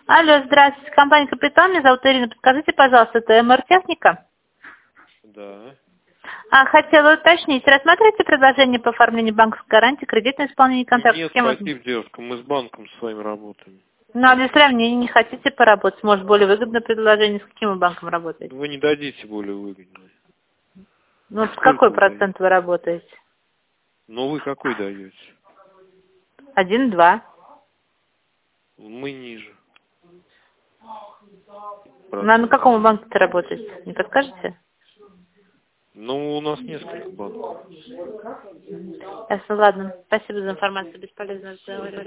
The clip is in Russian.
Алло, здравствуйте, компания «Капитан», меня зовут Ирина. Подскажите, пожалуйста, это МР-техника? Да. Хотела уточнить, рассматриваете предложение по оформлению банковской гарантии, кредитное исполнение контракта? Нет, С кем вы- спасибо, девушка, мы с банком с вами работаем. Ну, а если мне не хотите поработать, может, более выгодное предложение, с каким вы банком работаете? Вы не дадите более выгодное. Ну, с Сколько какой вы даете? процент вы работаете? Ну, вы какой даете? 1-2. Мы ниже. Ну, а на каком вы банке работаете? Не подскажете? Ну, у нас несколько банков. Ясно, ладно. Спасибо за информацию, бесполезно разговаривать.